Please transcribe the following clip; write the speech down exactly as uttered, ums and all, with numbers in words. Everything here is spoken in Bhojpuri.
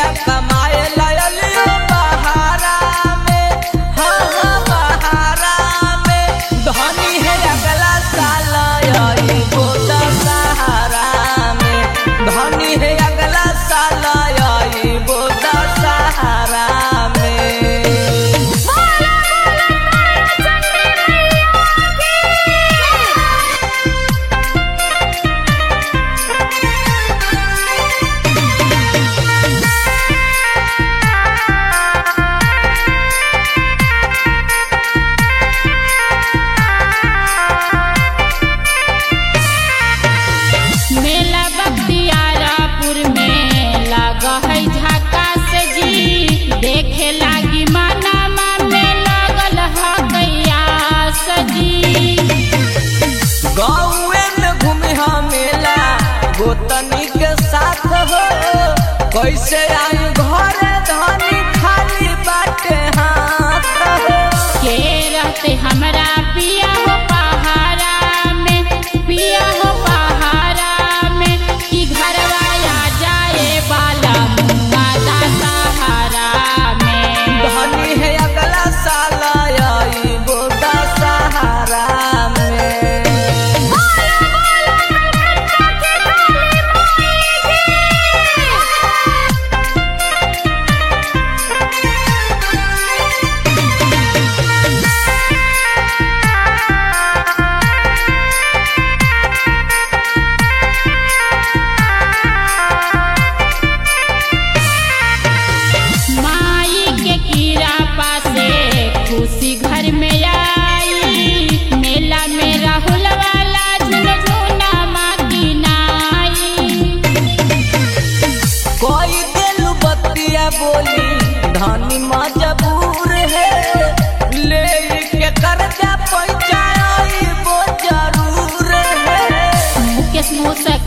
पिया कमाए लायलियो बहारा में, हाँ हाँ बहारा में। धनी है अगला साल आई बोदा सहारा में, धनी है अगला साल आई बोदा सहारा में। मेला बख्तियारपुर में लगा है झकास जी, देखे लागी मानामा में लगल है कयास जी। गाँवे में घूमे हाँ मेला गोतनी के साथ हो, कैसे आई घरे धनी खाली बाटे हाथ हो। के रहते हमरा पिया हो पहाड़ा में, पिया हो पहाड़ा में, कि घरवा आ जाए बाला मुंगा सहारा में। धनी है अगला साल आई बोदा सहारा में। माई के कीड़ा पासे खुशी घर में आई, मेला में राहुल वाला झुनझुना माकी नाई। कोई दिल बतिया बोली धनी मजबूर है, ले के कर्जा पैसा आई वो जरूर है। मुकेश मुसक